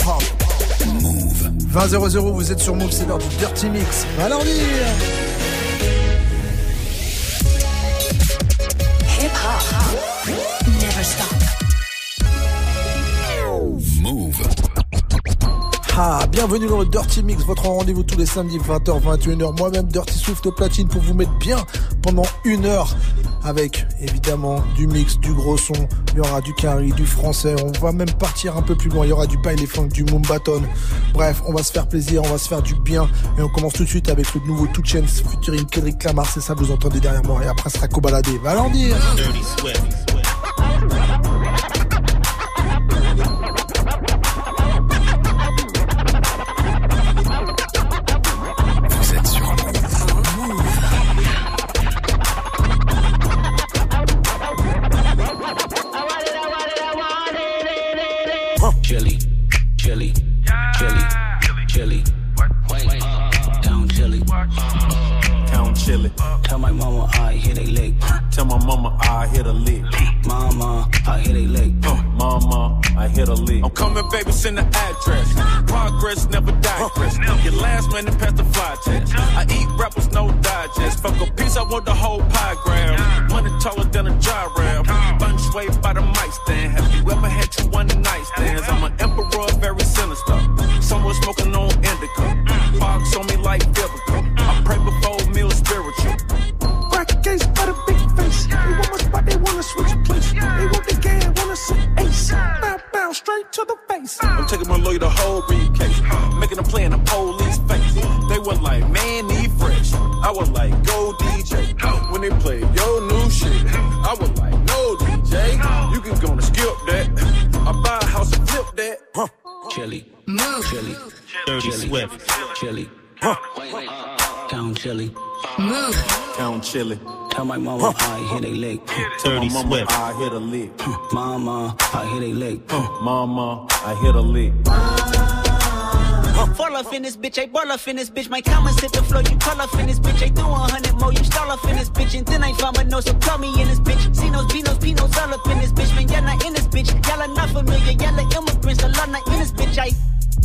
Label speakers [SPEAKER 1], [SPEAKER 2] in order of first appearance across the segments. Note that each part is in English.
[SPEAKER 1] hip-hop. Move. 20-0-0, vous êtes sur Move, c'est l'heure du Dirty Mix. Va leur dire.
[SPEAKER 2] Hip-hop. Never stop.
[SPEAKER 1] Move. Ah, bienvenue dans le Dirty Mix, votre rendez-vous tous les samedis 20h, 21h. Moi-même, Dirty Swift au platine pour vous mettre bien pendant 1 heure. Avec évidemment du mix, du gros son, il y aura du carry, du français, on va même partir un peu plus loin, il y aura du baile funk, du Moombaton. Bref, on va se faire plaisir, on va se faire du bien. Et on commence tout de suite avec le nouveau 2 Chainz featuring Kendrick Lamar, c'est ça, vous entendez derrière moi. Et après, ce sera Cobaladé. Va l'en dire.
[SPEAKER 3] Dirty Swift.
[SPEAKER 4] Chili, chili, chili, chili. Down chili.
[SPEAKER 5] Down chili.
[SPEAKER 4] Tell my mama I hit a leg.
[SPEAKER 5] Tell my mama I hit a lick.
[SPEAKER 4] Mama, I hit a leg.
[SPEAKER 5] Mama, I hit a lick.
[SPEAKER 6] I'm coming, baby, send the address. Progress never digress. Your last minute past the fly test. I eat rappers, no digest. Fuck a piece, I want the whole pie grab. Money taller than a gyrab. Bunch swayed by the mic stand. Have you ever had you one night stands? I'm an emperor, very sinister. Someone smoking on indica. Box on me like biblical. I pray before meal spiritual.
[SPEAKER 7] Crack case by the big face. They want my spot, they wanna switch place. They want the game, wanna sit ace. Bow, bow, straight to the face.
[SPEAKER 6] I'm taking my lawyer the whole briefcase. Making a play in the police face. They were like, man, need fresh. I was like, go DJ. When they play your new shit, I was like, no DJ. You can go and skip that. I buy a house and flip that.
[SPEAKER 4] Chili,
[SPEAKER 2] Move.
[SPEAKER 4] chili,
[SPEAKER 3] Dirty
[SPEAKER 4] chili,
[SPEAKER 3] Swift.
[SPEAKER 4] chili. Down chili.
[SPEAKER 2] Move.
[SPEAKER 5] Down chili.
[SPEAKER 4] Tell my mama I hit a leg.
[SPEAKER 5] Tell my
[SPEAKER 3] Dirty
[SPEAKER 5] mama
[SPEAKER 3] Swift.
[SPEAKER 5] I hit a lick.
[SPEAKER 4] Mama, I hit a leg.
[SPEAKER 5] Mama, I hit a lick.
[SPEAKER 8] Fall off in this bitch, I ball off in this bitch. My comments hit the floor, you call off in this bitch. I do 100 more, you stall off in this bitch. And then I found my nose, so call me in this bitch. Cinos, Pinos, Pinos, all up in this bitch. Man, y'all not in this bitch. Y'all are not familiar, y'all are immigrants. A lot not in this bitch, I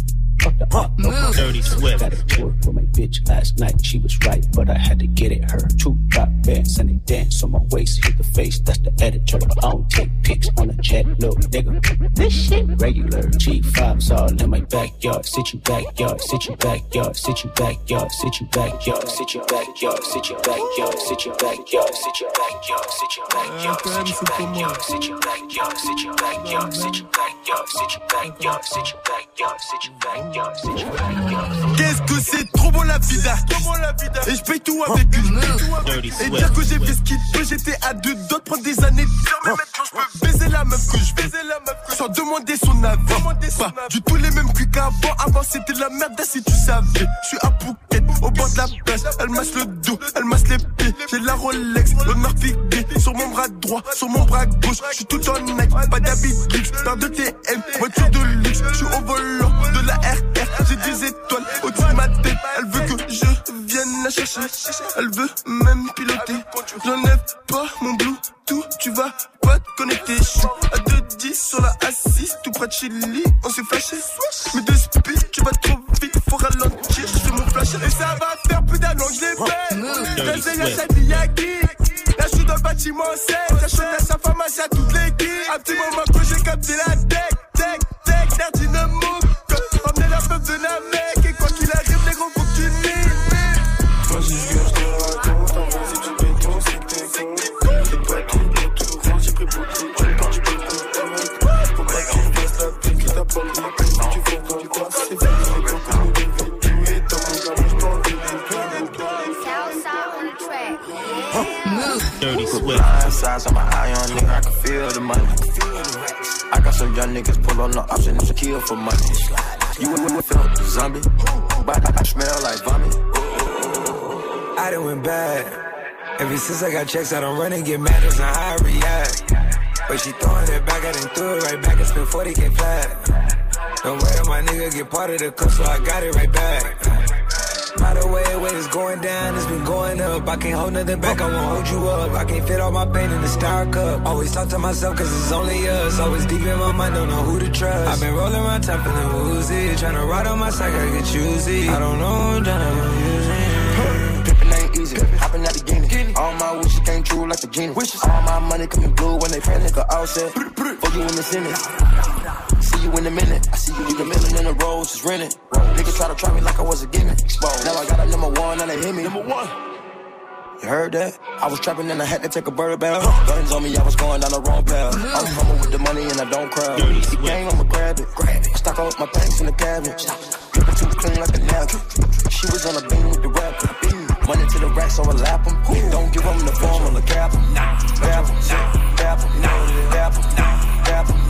[SPEAKER 2] Move.
[SPEAKER 3] Dirty Swift.
[SPEAKER 4] Got a tour for my bitch last night. She was right, but I had to get it. Her 2 got bands and they dance on my waist. Hit the face, that's the editor. I don't take pics on a jet, little nigga. This shit regular. G5's all in my backyard. Sit you backyard, sit you backyard, sit you backyard, sit you backyard, sit you backyard, sit you backyard, sit you backyard, sit you backyard, sit you backyard, sit you backyard, sit you backyard, sit you backyard, sit you backyard, sit you backyard, sit you backyard, sit you backyard.
[SPEAKER 7] Qu'est-ce que c'est trop bon la vida. Et je paye tout avec une.
[SPEAKER 3] Dirty
[SPEAKER 7] Et
[SPEAKER 3] Swift.
[SPEAKER 7] dire que j'ai fait ce qu'il peut, j'étais à 2 doigts de prendre des années. Mais maintenant je peux baiser la meuf que je baisais sans demander son avis. Pas du tout les mêmes culs qu'avant. Avant c'était la merde si tu savais. Je suis à Phuket, au bord de la plage. Elle masse le dos, elle masse les pieds. J'ai la Rolex, l'honneur figué sur mon bras droit, sur mon bras gauche. Je suis tout en Nike, pas d'habit luxe, paire de TM, voiture de luxe. Je suis au volant de la RR, j'ai des étoiles au-dessus de ma tête. Elle veut que je vienne la chercher, elle veut même piloter. J'enlève pas mon Bluetooth, tu vas pas te connecter. Je suis à 2-10 sur la assise, tout près de Chili, on s'est flashé. Mais de speed, tu vas trop vite, faut ralentir. Je fais mon flash et ça va faire plus d'un an que je l'ai fait. J'essaye à sa Miyagi. Là je suis dans le bâtiment 7, j'ai chaud à sa pharmacie à toute l'équipe. Un petit moment que j'ai capté la tech, l'air dynamo. Emmenez la meuf de la mec, et quoi qu'il arrive, les gros faut que tu nies. Vas-y, viens, je te raconte, en vrai, si tu béton, c'est que t'es con. J'ai pas tout pour tout rendre, j'ai pris beaucoup, tu me parles du béton. Faut pas que tu fasses la pute qui t'apporte les coups. Si tu fais dans le coin, c'est fini, les gants que nous devons. Tu es dans mon gamin, je t'en veux.
[SPEAKER 3] Dirty Swift.
[SPEAKER 9] Size on my eye on nigga, I can feel the money. I got some young niggas pull on the option, it's a kill for money. You would feel the zombie, but I smell like vomit.
[SPEAKER 10] I done went bad. Ever since I got checks, I don't run and get mad, that's not how I react. But she throwing it back, I done threw it right back and spent 40K flat. Don't worry, my nigga get part of the cost, so I got it right back. By the way it's going down, it's been going up. I can't hold nothing back, I won't hold you up. I can't fit all my pain in the star cup. Always talk to myself cause it's only us. Always deep in my mind, don't know who to trust. I've been rolling my top feeling woozy. Tryna ride on my side, I get choosy. I don't know who I'm tryna use it.
[SPEAKER 9] Drippin' ain't easy, hopping out the Guinea. All my wishes came true like a genie. All my money coming blue when they pray, nigga all set. For you in the Senate. See you in a minute. I see you with a million in a row, just renting. Niggas try to try me like I was a gimmick. Now I got a number one and they hit me. Number one. You heard that? I was trapping and I had to take a bird bath. Guns on me, I was going down the wrong path. I'm coming with the money and I don't crowd. The game, I'ma grab it. I stock all my things in the cabinet. Dripping too clean like a napkin. She was on a beam with the rapper. Money to the racks, so I lap them. Don't give them the formula, cap them. Cap them, cap them, cap them, cap them,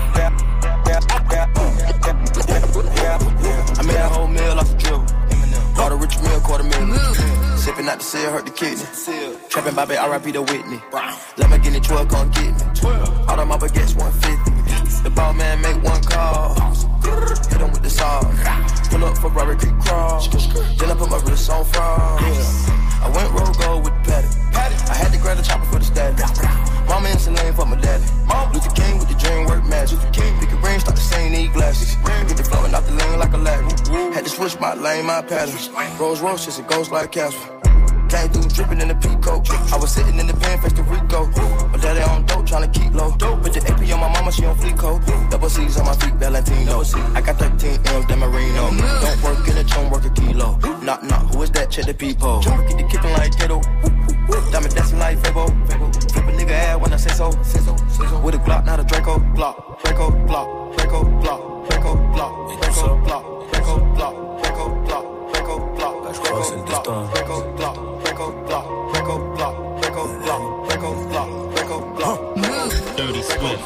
[SPEAKER 9] I made a whole meal off the dribble. Bought a rich meal, $250,000. Sipping out the seal, hurt the kidney. Trapping Bobby, R.I.P. to Whitney. Lamborghini 12, come get me. All of my baguettes, 150. The ball man make one call. Hit him with the saw. Pull up for Robert Creek Crawl. Then I put my wrist on fraud. I went road gold with the patty. I had to grab the chopper for the static. Mama in Celine for my daddy. Luther King with the dream work magic. Pick a ring, start the same, need glasses. Get the flowing out the lane like a ladder. Had to switch my lane, my pattern. Rolls Royce, just a ghost like Casper. Came through dripping in the Peacoat. I was sitting in the pen, face to Rico. My daddy on dope, tryna keep low. Put the AP on my mama, she on fleek coat. Double C's on my feet, Valentino. I got 13 M's, Dan Marino. Don't work in a chum, work a kilo. Knock, knock, who is that? Check the peephole. Get the kicking like Tato. Diamond dancing like Fabo. Flip a nigga ass when I say so. With a Glock, not a Draco. Glock, Draco, Glock, Draco, Glock, Draco, Glock, Draco, Glock, Draco, Glock, Draco, Glock, Draco, Glock. Je crois que c'est le destin.
[SPEAKER 6] Dirty Swift.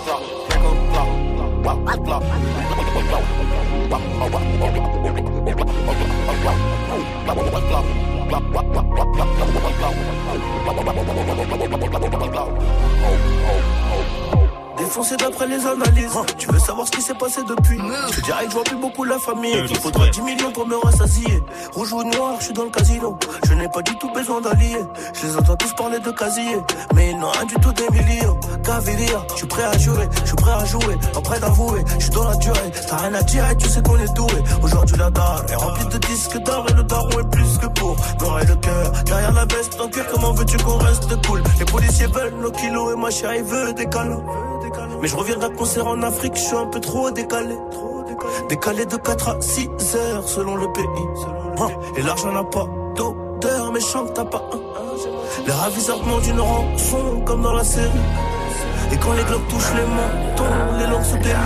[SPEAKER 3] Défoncé d'après les analyses. Tu veux savoir ce qui s'est passé depuis? Je te dirais que je vois plus beaucoup la famille. Qu'il faudrait 10 millions pour me rassasier. Rouge ou noir, je suis dans le casino. Je n'ai pas du tout besoin d'alliés. Je les entends tous parler de casier, mais ils n'ont rien du tout des millions. Cavalier, je suis prêt à jurer, je suis prêt à jouer, pas prêt d'avouer. Je suis dans la durée, t'as rien à dire et tu sais qu'on est doué. Aujourd'hui la dalle est remplie de disques d'or et le daron est plus que pour noirrer le cœur. Derrière la veste, en cuir, comment veux-tu qu'on reste cool? Les policiers veulent nos kilos et ma chérie veut des câlins. Mais je reviens d'un concert en Afrique, je suis un peu trop décalé. Décalé de 4 à 6 heures selon le pays. Et l'argent n'a pas d'odeur, mais chante t'as pas un. Les raviseurs demandent une rançon comme dans la série. Et quand les globes touchent les mentons, les langues se délient.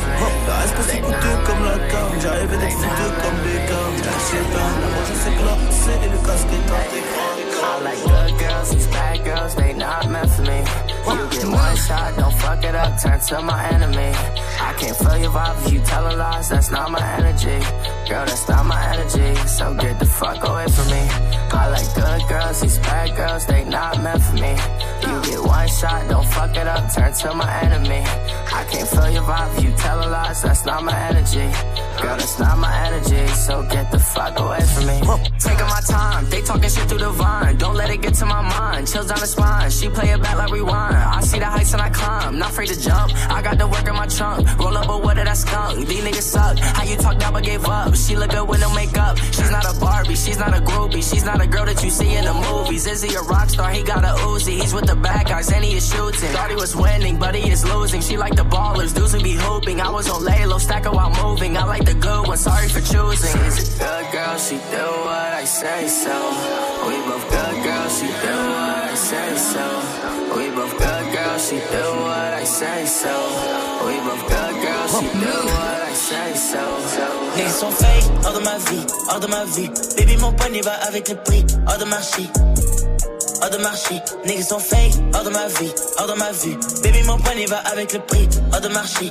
[SPEAKER 3] Le respect c'est coûteux comme la carte. J'arrivais d'être fouteux comme des cartes. Moi je sais classer et le casque est intégré.
[SPEAKER 11] I like good girls, these bad girls, they not meant for me. You get one shot, don't fuck it up, turn to my enemy. I can't feel your vibe if you tell lies, that's not my energy. Girl, that's not my energy, so get the fuck away from me. I like good girls, these bad girls, they not meant for me. You get one shot, don't fuck it up, turn to my enemy. I can't feel your vibe if you tell lies, that's not my energy. Girl, that's not my energy, so get the fuck away from me. Taking my time, they talking shit through the vine. Don't let it get to my mind, chills down the spine. She play it back like rewind. I see the heights and I climb, not afraid to jump. I got the work in my trunk, roll up, but what did I skunk? These niggas suck, how you talk down but gave up. She look good with no makeup, she's not a Barbie, she's not a groupie. She's not a girl that you see in the movies. Is he a rock star? He got a Uzi. He's with the bad guys and he is shooting. Thought he was winning, but he is losing. She like the ballers, dudes who be hooping. I was on lay low, stacker while moving. I like the good one, sorry for choosing. She's a good girl, she do what I say so. We both good girls, she do what I say so. We both good girls, she do what I say so. We both good girls, she do what I say so.
[SPEAKER 12] Niggas sont fake, hors de ma vie, hors de ma vie. Baby mon poignet va avec le prix, hors de marché. Hors de marché, niggas sont fake, hors de ma vie, hors de ma vue. Baby mon poignet va avec le prix, hors de marché.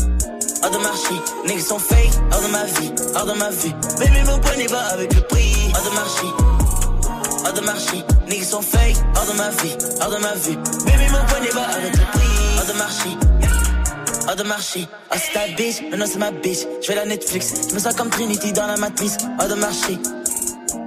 [SPEAKER 12] Hors de marché, niggas sont fake, hors de ma vie, hors de ma vue. Baby mon poignet va avec le prix, hors de marché. Hors de marché, niggas sont fake, hors de ma vie, hors de ma vue. Baby mon poignet va avec le prix, hors de marché. Hors de marché, oh c'est ta bitch, maintenant c'est ma bitch. J'fais la Netflix, j'me sens comme Trinity dans la matrice. Hors de marché,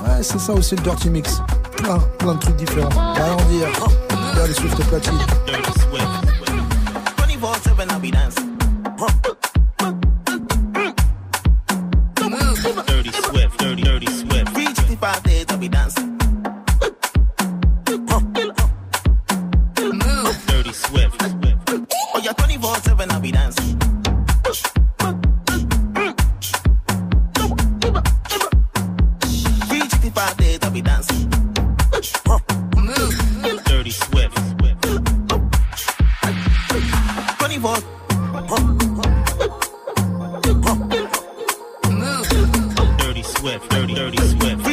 [SPEAKER 1] Ouais, c'est ça aussi le Dirty Mix. Plein de trucs différents. Rien en dire. Dirty Swift au platine.
[SPEAKER 13] Dirty Swift. 24/7 I'll be dancing. Dirty Swift, Dirty Swift. 365 days I'll be dancing. Dirty Swift. Oh yeah, 24/7 I'll be dancing. 365 days I'll be dancing. Dirty Swift. 24. Dirty Swift, Dirty Swift.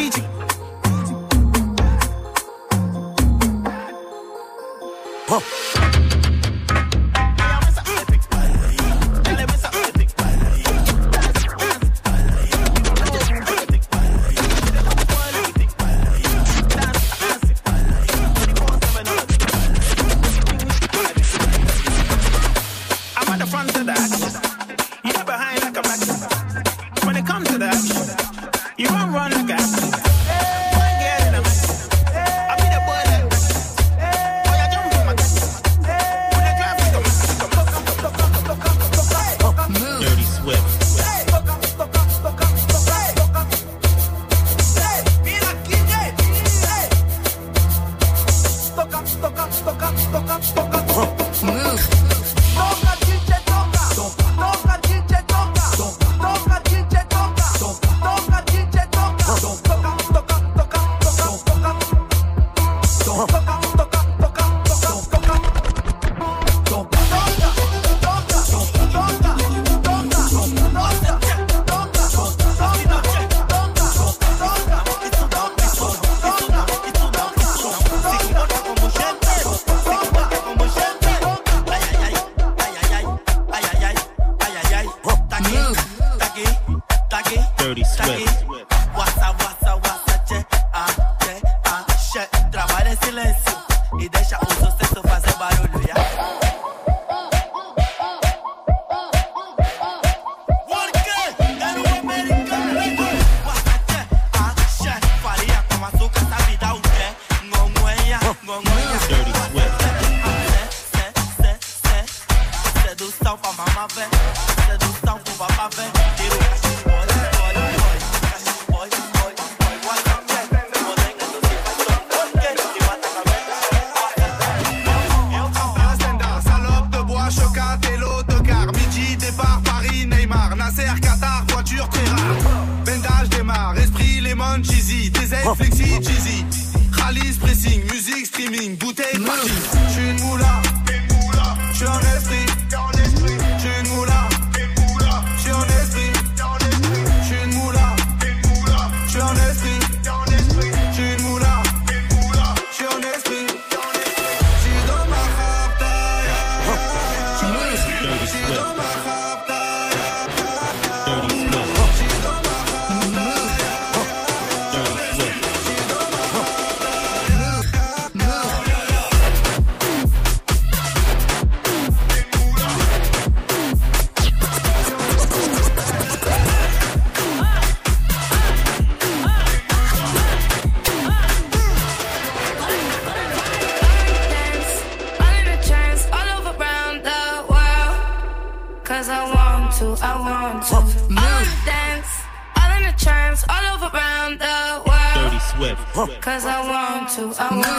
[SPEAKER 2] Cause I want to.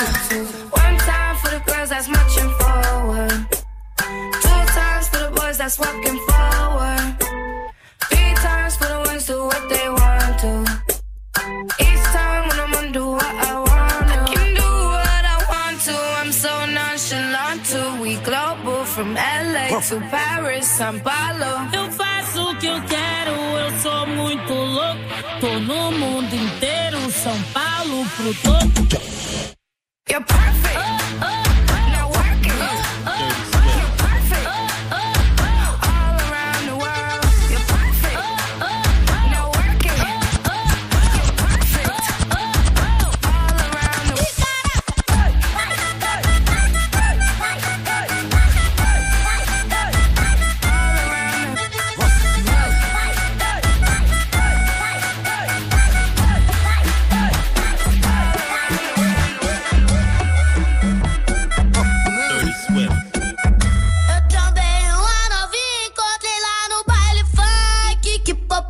[SPEAKER 2] One time for the girls that's marching forward. Two times for the boys that's walking forward. Three times for the ones do what they want to. Each time when I'm gonna do what I want to. I can do what I want to. I'm so nonchalant too. We global from LA to Paris, São Paulo.
[SPEAKER 14] Eu faço o que eu quero, eu sou muito louco. Tô no mundo inteiro, São Paulo pro todo.
[SPEAKER 2] You're perfect. Now work it. You're perfect. All around the world. You're perfect. Now work it. You're perfect. All around the world.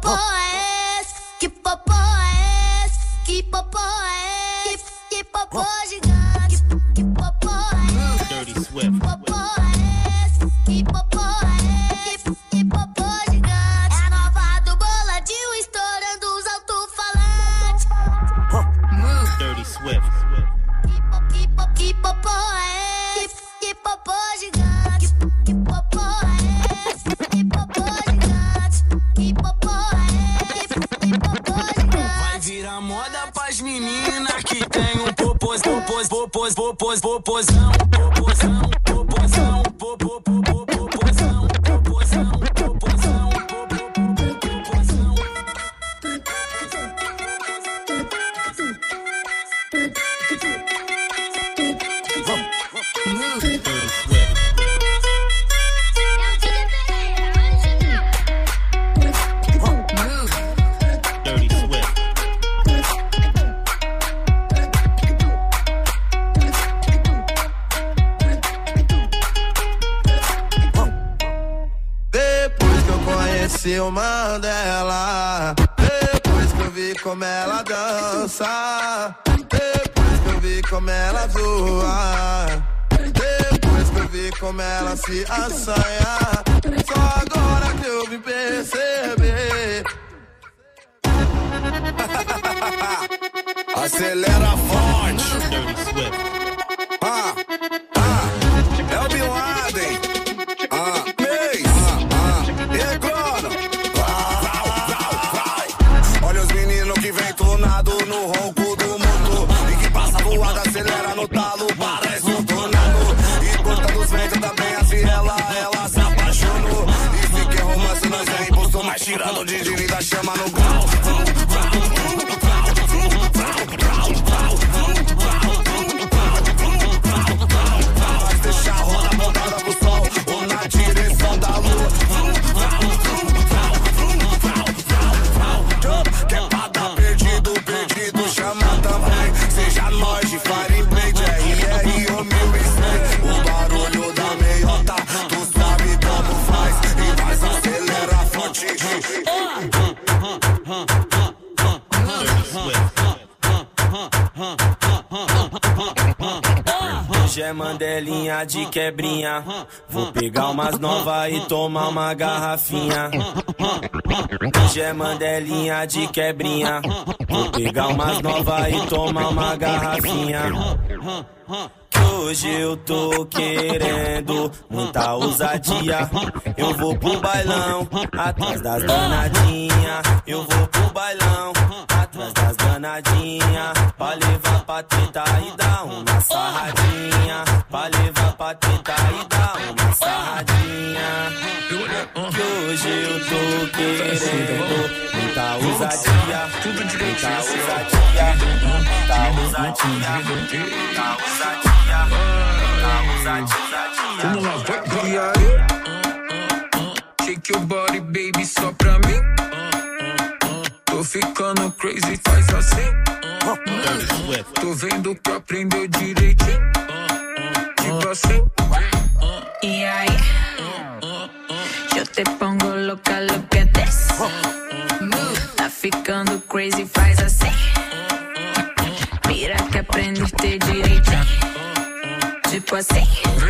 [SPEAKER 2] popô é esse? Que popô é esse? Que popô é esse? Que popô gigante? Que popô é esse?
[SPEAKER 6] Dirty Swift.
[SPEAKER 2] Popô é esse? Que popô é esse? Que popô gigante? É a nova do boladinho estourando os alto-falantes.
[SPEAKER 6] Dirty Swift.
[SPEAKER 2] Que popô é esse? Que popô gigante? Que popô é esse? Que popô gigante? Que popô é esse? Que popô gigante?
[SPEAKER 10] Vai virar moda pras meninas que tem um popozão, popozão, popozão, popozão, popozão, popozão, popozão.
[SPEAKER 9] O Mandela, depois que eu vi como ela dança, depois que eu vi como ela zoa, depois que eu vi como ela se assanha, só agora que eu vim perceber. Acelera forte. É o Bin Laden. Olha os meninos que vem tunado no ronco do mundo e que passa voada, acelera no talo, parece um tornado. E cortando os ventos também assim ela se apaixonou. E se quer romance nós é imposto, mas tirando o Didi da chama no grau. Mas deixa a roda apontada pro sol ou na direção da lua. Quer pra dar perdido, chama também. Seja nós de Fire Blade, RR ou 1100. O barulho da meiota, tu sabe como faz. E mais acelera forte. Hoje é Mandelinha de quebrinha. Vou pegar umas novas e tomar uma garrafinha. Hoje é Mandelinha de quebrinha. Vou pegar umas novas e tomar uma garrafinha. Que hoje eu tô querendo muita ousadia. Eu vou pro bailão, atrás das danadinhas. Eu vou pro bailão, atrás das danadinhas. Pra levar pra teta e dar uma sarradinha. Pra levar pra teta e dar uma sarradinha. Que hoje eu tô querendo muita ousadia. Muita ousadia. Muita ousadia. Muita ousadia.
[SPEAKER 10] Vamos lá, vai. E aí? Shake your body, baby, só pra mim. Tô ficando crazy, faz assim. Tô vendo que aprendeu direitinho. Tipo assim.
[SPEAKER 15] E aí? Eu te pongo louca, look at this. Tá ficando crazy, faz assim. Mira que aprendeste direitinho. Tipo assim.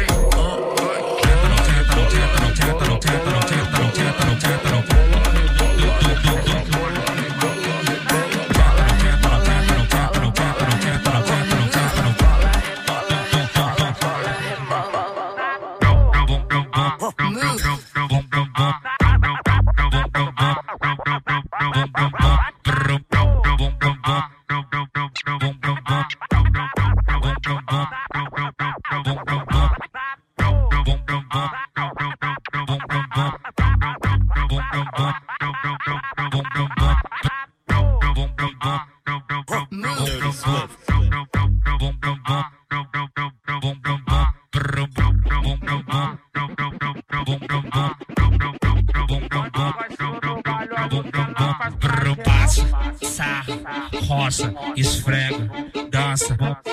[SPEAKER 16] Roça, esfrega, dança.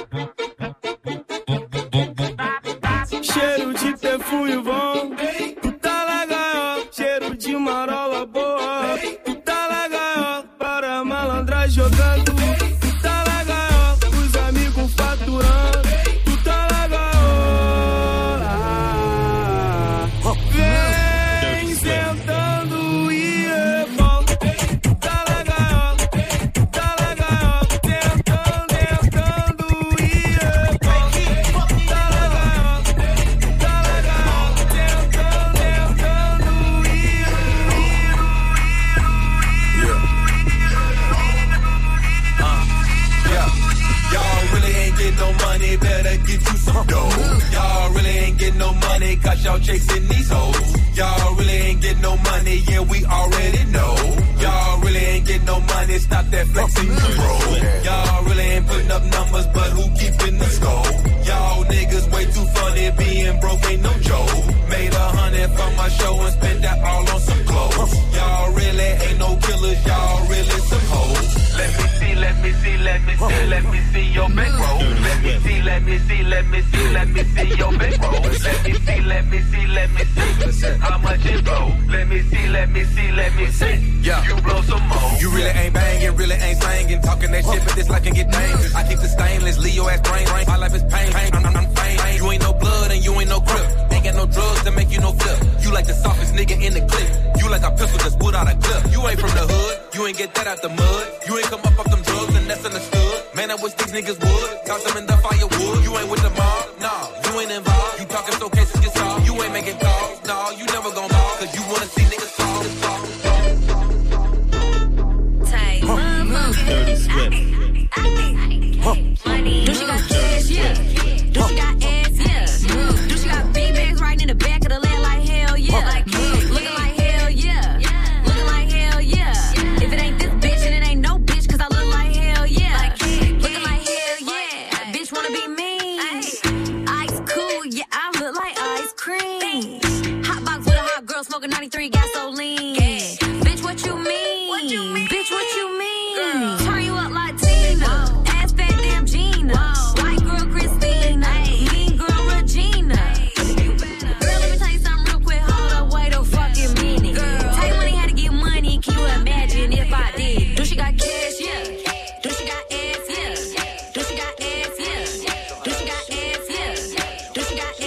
[SPEAKER 17] Cheiro de perfume bom, tu tá legal. Cheiro de marola boa, tu tá legal. y'all chasing these hoes. Y'all really ain't getting no money, yeah, we already know. Y'all really ain't getting no money, stop that flexing you bro. Y'all really ain't putting up numbers, but who keeping the score? Y'all niggas way too funny, being broke ain't no joke. Made 100 from my show and spent that all on some clothes. Y'all really ain't no killers, y'all really some hoes. Let me see your bankroll. Let me see your bankroll. Let me see how much it blow. Let me see. Yeah. You blow some more. You really ain't banging, really ain't slanging. Talking that shit, but this life can get dangerous. I keep the stainless, leave your ass brain. My life is pain. I'm fame. You ain't no blood and you ain't no grip. Ain't got no drugs to make you no flip. You like the softest nigga in the clip. You like a pistol that's put out a clip. You ain't from the hood. You ain't get that out the mud. You ain't come up off them drugs and that's understood. Man, I wish these niggas would. Toss them in the firewood. You ain't with the mob. Nah, you ain't involved. You talking so cases get solved. You ain't making calls. Nah, you never gon' ball. Cause you wanna see niggas solve.
[SPEAKER 2] Tight.
[SPEAKER 5] Dirty Swift.
[SPEAKER 2] Do she got cash? Yeah. Do she got ass? Yeah. Do she got big bags right in the back of the land like hell? Yeah. Like looking like hell? Yeah. Looking like hell? Yeah. If it ain't this bitch, and it ain't no bitch, cause I look like hell? Yeah. Looking like hell? Yeah. Bitch wanna be me. Ice cool? Yeah. I look like ice cream. Hot box with a hot girl smoking 93 gasoline. Bitch, what you mean? Bitch, what you mean? Turn you up like Tina. Ass fat damn Gina. White girl Christina. Mean girl Regina. Girl, let me tell you something real quick. Hold up, wait a fucking minute. Tell you when he had to get money. Can you imagine if I did? Do she got cash? Yeah. Do she got ass? Yeah. Do she got ass? Yeah. Do she got ass? Yeah. Do she got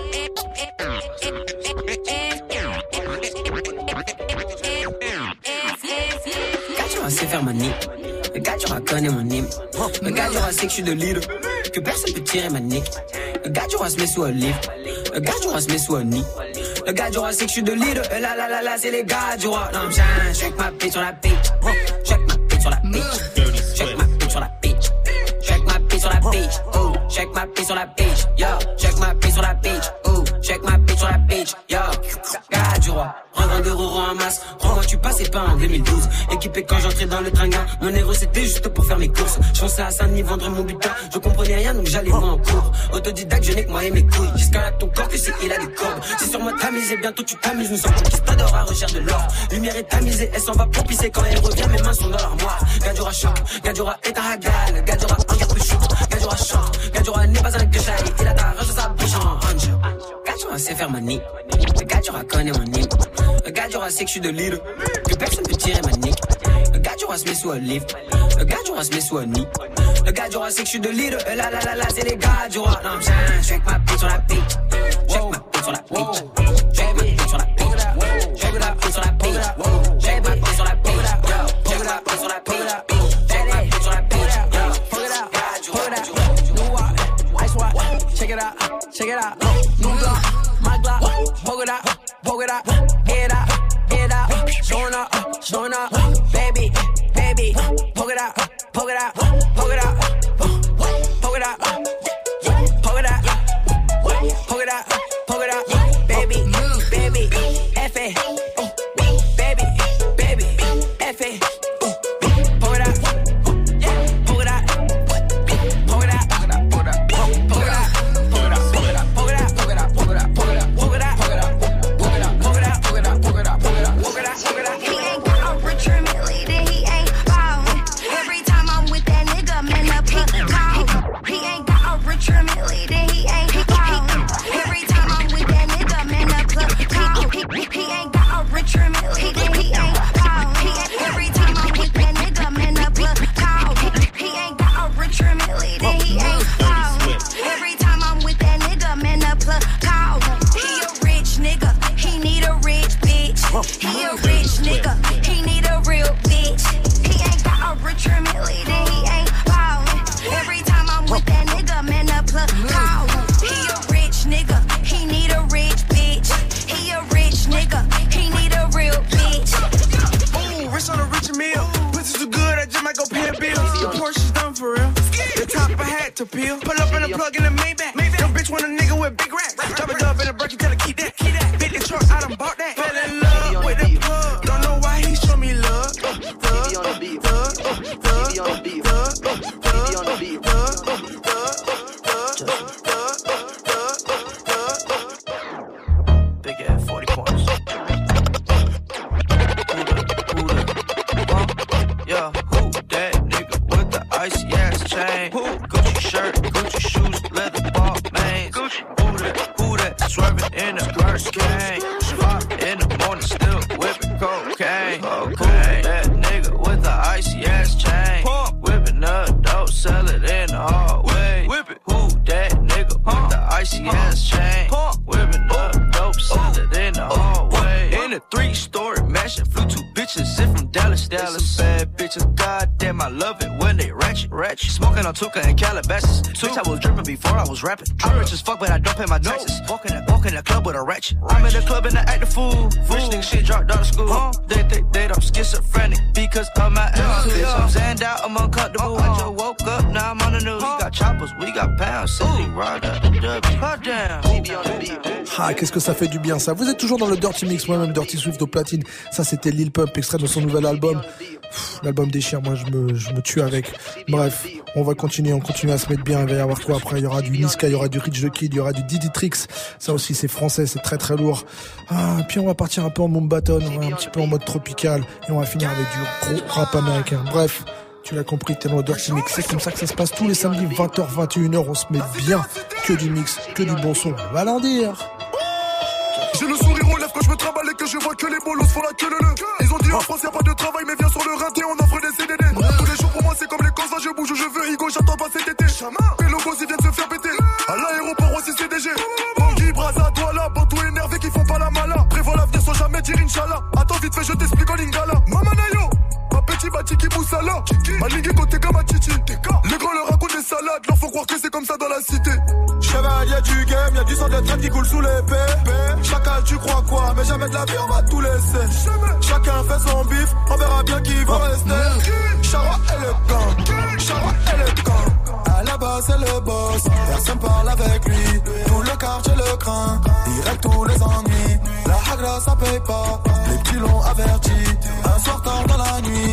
[SPEAKER 18] Gars, c'est faire mon nid. Le gars, tu connais mon hymne. Le gars, tu sait que je suis de leader. Que personne peut tirer ma nique. Le gars, tu se met sous un livre. Le gars, tu se met sous un nid. Le gars, du roi, c'est que je suis de leader. Là, c'est les gars du roi. Non, je check ma bitch sur la bitch. Check ma bitch sur la bitch. Check ma bitch sur la bitch. Check ma bitch sur la bitch. Oh, check ma bitch sur la bitch. Yo, check ma bitch sur la bitch. Oh, check ma bitch sur la bitch. Yo, gars du roi. Revendeur euro en masse. Rends-moi, tu passais pas en 2012. Équipé quand j'entrais dans le tringa. Mon héros c'était juste pour faire mes courses. Je pensais à Saint-Denis vendre mon butin. Je comprenais rien donc j'allais moi en cours. Autodidacte, je n'ai que moi et mes couilles. Jusqu'à ton corps que c'est il a des cordes. C'est sur moi tamisé, bientôt tu t'amuses. Nous sommes conquistadors à recherche de l'or. Lumière est tamisée, elle s'en va pour pisser. Quand elle revient, mes mains sont dans l'armoire. Gadjura chante, Gadjura est un hagal. Gadjura regarde le chute, Gadjura chante. Gadjura n'est pas un guechaï. Il a ta rage sa bouche en hange. Gadjura sait faire money. Le Gadjura connaît mon hymne. Le Gadjura sait que je suis de leader. Que personne peut tirer ma nique. Le Gadjura se met sous un livre. Le Gadjura se met sous un nid. Le Gadjura sait que je suis de leader. Là, c'est les Gadjura. Non, check ma bitch sur la bitch. Check ma bitch sur la bitch. Check ma bitch sur la bitch. Check ma bitch sur la bitch. Check ma bitch sur la bitch. Check ma bitch sur la bitch. Check ma bitch sur la bitch.
[SPEAKER 19] Fuck it out. New watch, ice watch. Check it out. New Glock, my Glock. Poke it out. Head out. Showing up. Baby. Poke it out. Baby. F.A. Baby. F.A. Poke it out. He a rich nigga, he need a real bitch. He ain't got a rich family, then he ain't ballin'. Every time I'm with that nigga, man, the plug callin'. He a rich nigga, he need a rich bitch. He a rich nigga, he need a real bitch.
[SPEAKER 7] Ooh, rich on a rich meal. Pussy too good, I just might go pay a bill. The Porsche's done for real. The top I had to peel. Pull up in the plug in the Maybach. Them bitch want a nigga with big racks. Drop a dub in a Birkin, tell her keep that.
[SPEAKER 20] bitches, sit from Dallas. Some bad bitches, goddamn, I love it when they ratchet. Smoking on Tuka and Calabasas. Bitch, I was dripping before I was rapping. I'm rich as fuck, but I don't pay my taxes. Walk in the club with a ratchet. I'm in the club and I act the fool. Rich nigga shit dropped out of school. They I'm schizophrenic because of my attitude. I'm zanned out, I'm uncomfortable. I just woke up, now I'm on the news. We got choppers, we got pounds. City rider, goddamn.
[SPEAKER 1] Ah, qu'est-ce que ça fait du bien ça. Vous êtes toujours dans le Dirty Mix, moi-même Dirty Swift au platine. Ça c'était Lil Pump, extrait de son nouvel album. L'album déchire, moi je me tue avec. Bref, on va continuer, on continue à se mettre bien. Il va y avoir quoi après? Il y aura du Niska, il y aura du Rich the Kid, il y aura du Diddy Tricks. Ça aussi c'est français, c'est très très lourd. Ah, puis on va partir un peu en Mumbaton, un petit peu en mode tropical. Et on va finir avec du gros rap américain. Bref, tu l'as compris, t'es dans le Dirty Mix. C'est comme ça que ça se passe tous les samedis, 20h, 21h. On se met bien, que du mix, que du bon son. Va l'en dire.
[SPEAKER 7] J'ai le sourire aux lèvres quand je me trimballe et que je vois que les bolos font la queue leu. Ils ont dit en France y'a pas de travail mais viens sur le rinté on offre des CDD. Tous les jours pour moi c'est comme les cons, je bouge où je veux, Igo j'attends pas cet été. Et le boss ils viennent se faire péter. À l'aéroport aussi CDG. Bangui, Braza, Douala, Bantou énervé qui font pas la mala. Prévois l'avenir sans jamais dire Inch'Allah. Attends vite fait je t'explique en lingala. Mamanayo, ma petit bati qui moussala. Ma ligue côté comme Chichi. Les grands leur racontent des salades, leur faut croire que c'est comme ça dans la cité. Chevalier du game, y'a du sang de traite qui coule sous l'épée. Chacun tu crois quoi, mais jamais de la vie on va tout laisser. Chacun fait son bif, on verra bien qui va rester. Chara et le gang, Chara et le gang. À la base c'est le boss, personne parle avec lui. Tout le quartier le craint, il règle tous les ennuis. La hagra ça paye pas, les petits l'ont averti. Un soir tard dans la nuit,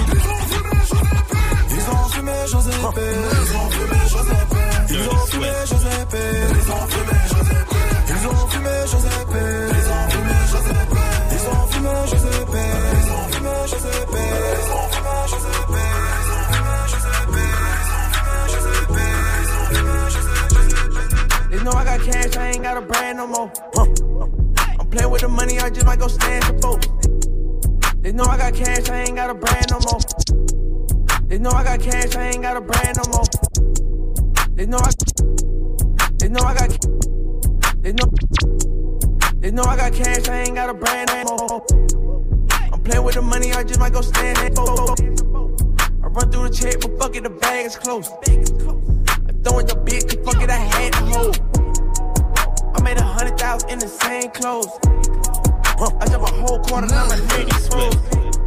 [SPEAKER 7] ils ont fumé José P. Ils ont fumé José P. Ils ont fumé José P. Ils ont fumé José P. Ils ont fumé José P. Ils ont fumé José P. Ils ont fumé José P. Ils ont fumé José P. Ils ont fumé José P.
[SPEAKER 21] They know I got cash, I ain't got a brand no more. I'm playing with the money, I just might go stand the boat. They know I got cash, I ain't got a brand no more. They know I got cash, I ain't got a brand no more. They know I got cash, I ain't got a brand no more. I'm playing with the money, I just might go stand it. I run through the check, but fuck it, the bag is close. I throw in the bitch, fuck it, I had to hold. I made 100,000 in the same clothes. I jump a whole quarter, now my neck exposed.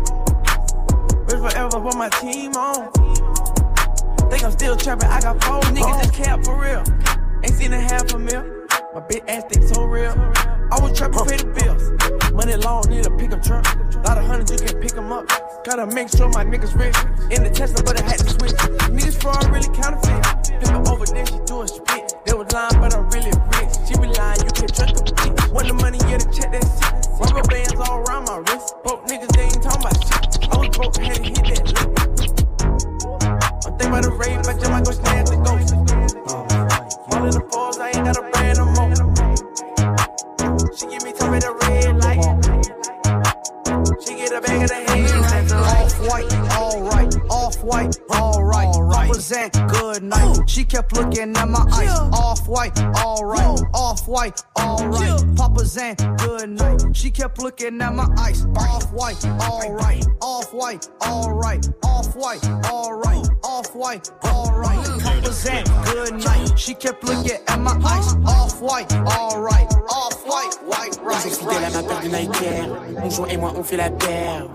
[SPEAKER 21] Rich forever, put my team on. Think I'm still trapping, I got 4 niggas just cap for real. Ain't seen a half a mil. My big ass think so real. I was trapping, pay the bills. Money long, need a pickup truck. Lot of hundreds, you can pick them up. Gotta make sure my niggas rich. In the Tesla, but I had to switch. Niggas fraud, really counterfeit. Flip it over, then she do a split. They was lying, but I'm really rich. She be lying, you can trust the bitch. Want the money, yeah, to check that shit. Rubber bands all around my wrist. Broke niggas, they ain't talking about shit. I was broke, had to hit that lick. I'm thinking about the rave, I just might go snatch the ghost. All in the balls, I ain't got a brand no more. She give me top of the red light. She get a bag of the headlights.
[SPEAKER 22] Off-white, alright. Off-white, alright. Represent good night. She kept looking at my eyes. Off-white, alright. Off-white, alright. Papa Zan, good night. She kept looking at my eyes. Off-white, alright. Off-white, alright. Off-white, alright. Off-white, alright. Papa Zan, good night. She kept looking at my eyes. Off-white, alright. Off-white, white, right.
[SPEAKER 23] J'ai fidèle à ma paire de Nike Air. Mon joint et moi on fait la paire.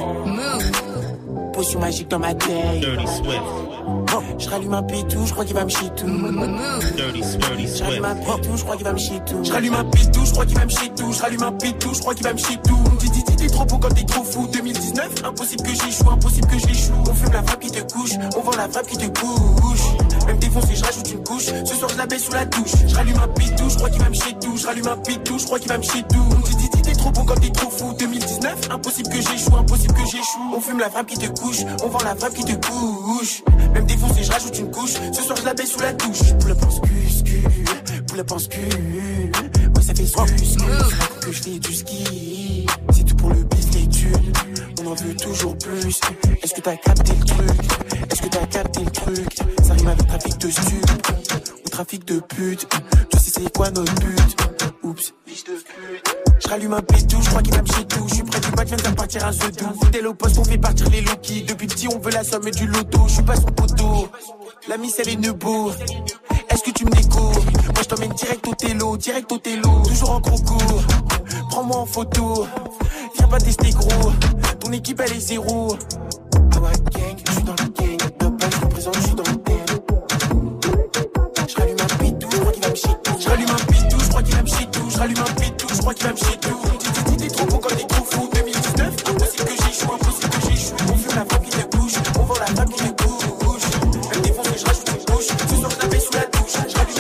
[SPEAKER 23] Potion magique dans ma tête.
[SPEAKER 5] Dirty Swift.
[SPEAKER 23] Je rallume un pitou, je crois qu'il va me chier tout.
[SPEAKER 5] Dirty Swift.
[SPEAKER 23] Je rallume un pitou, je crois qu'il va me chier tout.
[SPEAKER 21] Je rallume un pitou, je crois qu'il va me chier tout. Je rallume un pitou, je crois qu'il va me chier tout. T'es trop beau quand t'es trop fou. 2019, impossible que j'échoue, impossible que j'échoue. On fume la frappe qui te couche, on vend la frappe qui te couche. Même défoncé, je rajoute une couche. Ce soir je la baisse sous la douche. Je rallume un pitou, je crois qu'il va me chier tout. Je rallume un pitou, je crois qu'il va me chier tout. T'es trop beau quand t'es trop fou. 2019, impossible que j'échoue, impossible que j'échoue. On fume la frappe qui te couche, on vend la frappe qui te couche. Même défoncé, je rajoute une couche. Ce soir je la baisse sous la douche.
[SPEAKER 23] Poulet pense poulet pense ouais ça fait que je fais du ski. C'est tout pour le bif, les thunes. On en veut toujours plus. Est-ce que t'as capté le truc? Est-ce que t'as capté le truc? Ça rime avec trafic de stup ou trafic de pute. Tu sais c'est quoi notre but? Oups, fiche de pute. J'rallume un pétou, j'crois qu'il aime chez tout. J'suis près du bac, viens de faire partir un zedou. Fidèle au poste, on fait partir les lookies. Depuis petit, on veut la somme et du loto. J'suis pas son poteau. La miss, elle est nebo. Est-ce que tu me découvres? Moi, j't'emmène direct au télo, toujours en concours. Prends-moi en photo. Viens pas tester gros. Ton équipe, elle est zéro. Ah ouais, gang, j'suis dans le gang. De base, j'représente, j'suis dans le thème. J'rallume un pétou, j'crois qu'il va me chier tout. J'rallume un pétou, j'crois qu'il va me chier tout. J'rallume un pétou, j'crois qu'il va me chier tout. T'es trop beau quand t'es trop fou. 2019, impossible que j'échoue, impossible que j'échoue. On fume la femme qui te couche, on vend la femme qui te couche. Même défoncé, j'rajoute une couche. Ce soir, j'avais sous la douche. J'rallume.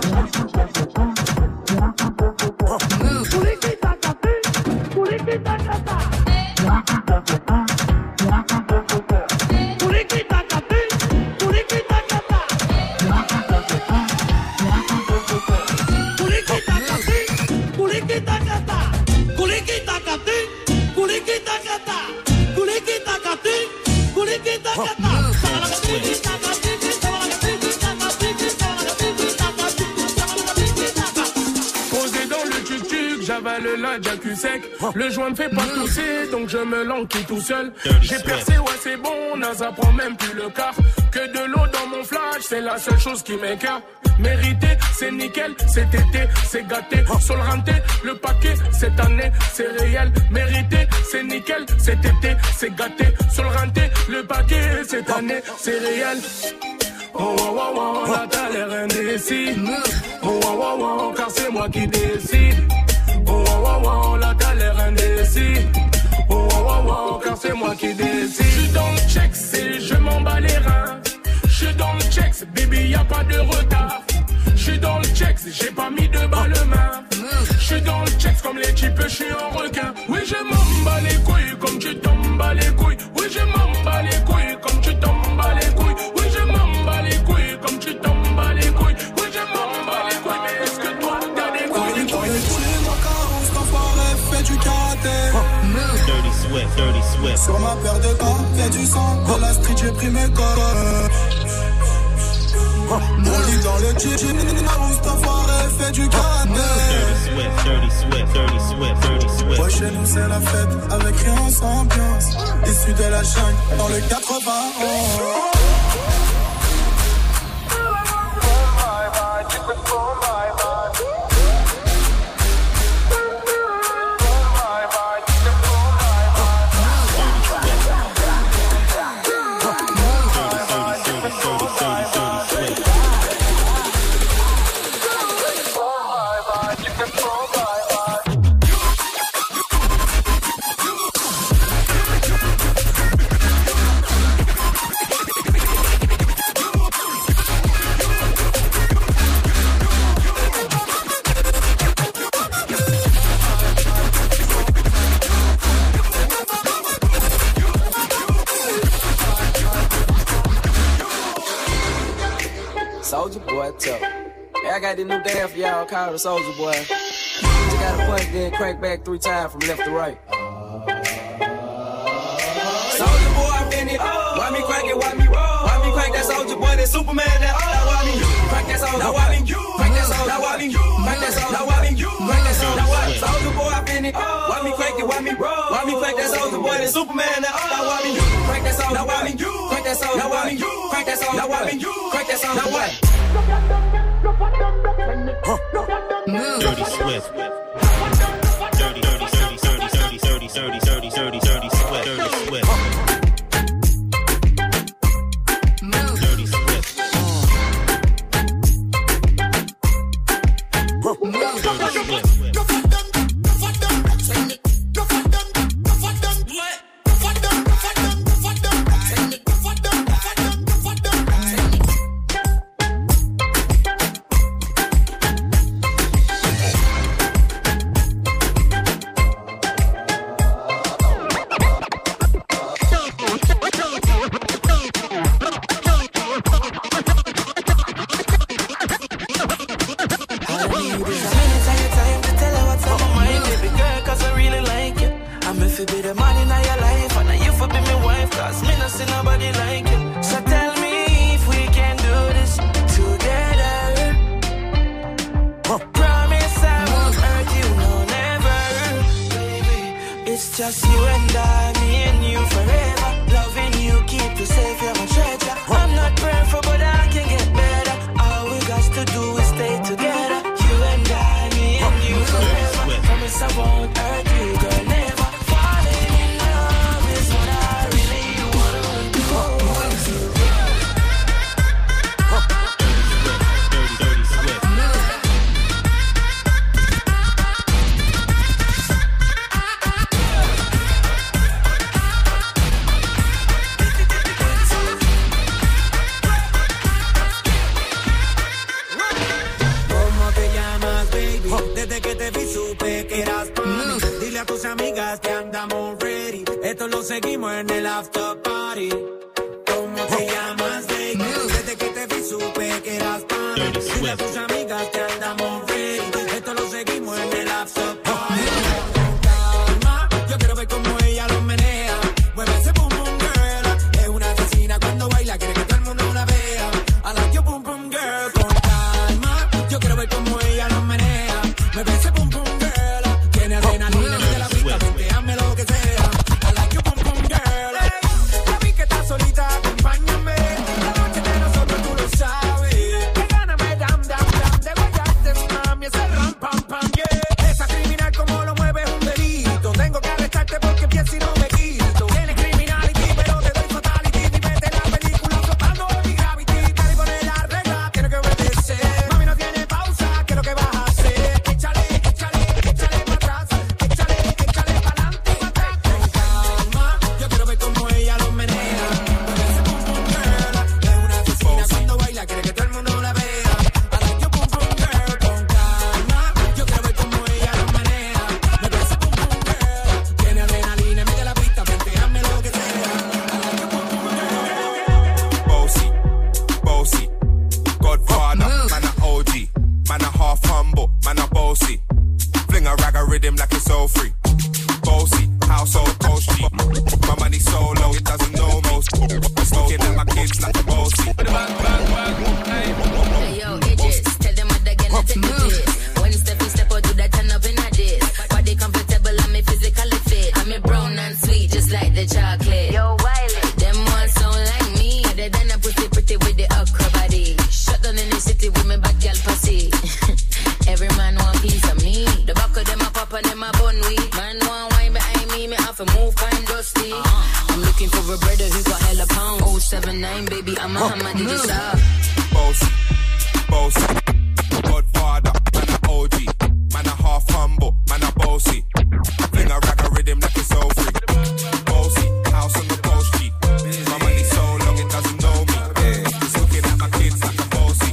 [SPEAKER 3] J'avale la jacu sec. Le joint me fait pas tousser, donc je me lanquille tout seul. J'ai percé, ouais c'est bon, NASA prend même plus le quart. Que de l'eau dans mon flash, c'est la seule chose qui m'écarte. Mérité, c'est nickel, c'est été, c'est gâté. Sol renté, le paquet, cette année, c'est réel. Mérité, c'est nickel, c'est été, c'est gâté. Sol renté, le paquet, cette année, c'est réel. Oh oh oh oh, là t'as l'air indécis. Oh oh oh oh, car c'est moi qui décide. Oh oh oh oh, là t'as l'air indécis. Oh oh oh oh, car c'est moi qui décide. J'suis dans le check, c'est je m'en bats les reins. J'suis dans le check, baby y'a pas de retard. J'suis dans le check, j'ai pas mis de balle main. J'suis dans le check comme les types, j'suis un requin. Oui je m'en bats les couilles comme tu t'en bats les couilles. Oui je m'en bats les couilles comme tu t'en bats les couilles. Oui je m'en bats les couilles comme tu t'en bats les couilles. Oui je m'en bats les couilles, mais est-ce que toi t'as des couilles?
[SPEAKER 23] Fais du karaté.
[SPEAKER 5] Dirty Swift.
[SPEAKER 23] Sur ma paire de gants, y'a du sang. Dans la street, j'ai pris mes corps. On lit dans le jeep, Mustafa fait du karaté.
[SPEAKER 5] Dirty Swift.
[SPEAKER 23] Ouais, chez nous, c'est la fête. Avec rien sans ambiance. Issu de la jungle, dans le 80.
[SPEAKER 4] Soulja Boy, tough. Hey, I got this new dance for y'all called the Soulja Boy. You gotta punch, then crank back 3 times from left to right. Soulja Boy, I'm in it. Why me crank it? Why me roll? Why me crank that Soulja Boy? That Superman? That why me crank that Soulja? Now why me crank that Soulja? Now why me crank that Soulja? Now why me crank that Soulja? Now why Soulja Boy, I'm in it. Why me crank it? Why me roll? Why me crank that Soulja Boy? That Superman? That why me crank that Soulja? Now why me crank that Soulja? Now why me crank that Soulja? Now why me crank that Soulja? Now what?
[SPEAKER 5] Dirty Swift. Dirty Swift.
[SPEAKER 23] Just you and I, me and you forever. Loving you, keep you safe, you're my treasure. I'm not perfect, but I can get better. All we got to do is stay together. You and I, me and you forever. Promise I won't hurt you, girl, never. Falling in love is what I really wanna do.
[SPEAKER 8] Dile a tus amigas que andamos ready. Esto lo seguimos en el after party. ¿Cómo te llamas, baby? Desde que te vi supe que eras para mí. Dile a tus amigas que andamos ready. Esto lo seguimos en el after party. Con calma, yo quiero ver cómo ella lo menea. Mueve ese boom boom girl. Es una asesina cuando baila, quiere que todo el mundo la vea. I like your boom boom girl. Con calma, yo quiero ver cómo ella lo menea. Mueve ese boom boom girl. Tiene adrenalina de la pista, vente, hazme lo que sea. I like your boom boom girl. Ya vi que estás solita, acompáñame. La noche de nosotros tú lo sabes. Que gana me dam dam dam de guayarte, mami, ese ram pam pam yeah. Esa criminal como lo mueve es un delito. Tengo que arrestarte porque pienso y no me quito. Tienes criminality, pero te doy fatality. Ni vete la película flotando en mi gravity. Dale y poner la regla, tiene que obedecer. Mami no tiene pausa, ¿qué es lo que vas a hacer? Échale, échale, échale para atrás. Échale, échale para adelante y para atrás. Con calma, yo quiero ver cómo ella lo menea. Mueve ese boom boom girl. Es una asesina cuando baila, quiere que todo el mundo la vea. I like your boom boom girl. Con calma, yo quiero ver cómo ella lo menea. Mueve ese boom boom girl. Tiene adrenalina, mete la pista, vente, hazme lo que sea. I like your boom boom girl.
[SPEAKER 11] Bossy, bossy, Godfather, man a OG, man a half humble, man a bossy. Fling a rag a rhythm like it's all free. Bossy, household coach G. My money so low it doesn't know most. Smoking at my kids like a bossy.
[SPEAKER 12] Hey yo, Idris, tell them what they're gonna take the piss. When step out, do that turn up in a diss. Body comfortable, I'm a physically fit. I'm a brown and sweet, just like the chocolate. Yo, Wiley, them ones sound like me. They done a pretty with the okra body. Shut down in the city with me bad girl pussy. Every man want piece of me. The back of them a pop and them a bun weed. Man want wine behind me have to move fine dusty. I'm looking for a brother who got hella pound. 079, baby, I'm a hammer, did you stop?
[SPEAKER 11] Bossy, bossy, Godfather, man a OG, man a half humble, man a bossy. Fling a rag a rhythm like it's all free. Bossy, house on the coast G. My money so long it doesn't know me. It's looking at my kids like a bossy.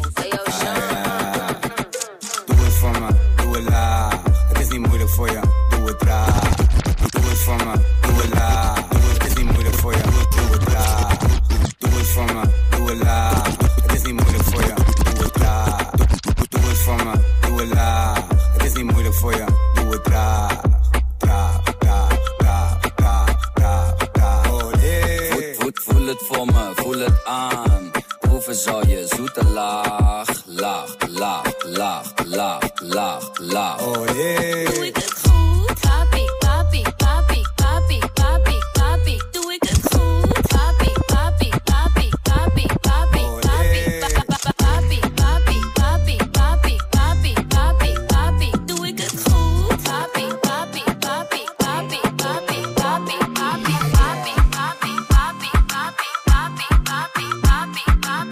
[SPEAKER 24] Doe het voor me, doe het laag. Het is niet moeilijk voor je, doe het traag. Doe het voor me, doe het laag. Het is niet moeilijk voor je, doe het traag. Doe het voor me, doe het laag. Het is niet moeilijk voor je, doe het traag. Doe het voor me, doe het laag. Het is niet moeilijk voor je, doe het traag. Traag, traag, traag, traag, traag, traag. Oh nee.
[SPEAKER 25] Voel het voor me, voel het aan. Proeven zou je zoete laag, laag, laag, laag, laag, laag, laag.
[SPEAKER 24] Oh nee.
[SPEAKER 12] Doe ik het goed? Papi, papi, papi, papi, papi, papi. Doe ik het goed? Papi, papi, papi, papi, papi, papi, papi, papi, papi, papi, papi, papi, papi. Doe ik het goed? Papi, papi, papi, papi, papi, papi, papi, papi, papi, papi, papi, papi, papi, papi, papi,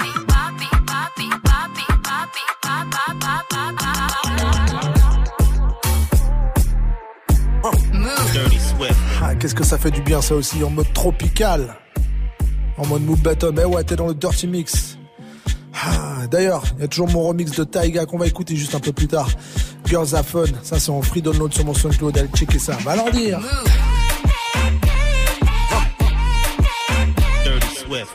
[SPEAKER 5] Dirty Swift.
[SPEAKER 1] Ah, qu'est-ce que ça fait du bien ça aussi, en mode tropical, en mode move bottom. Eh ouais, t'es dans le Dirty Mix. Ah, d'ailleurs, il y a toujours mon remix de Taiga qu'on va écouter juste un peu plus tard. Girls Have Fun, ça c'est en free download sur mon SoundCloud, allez checker ça, va leur dire.
[SPEAKER 5] Dirty Swift.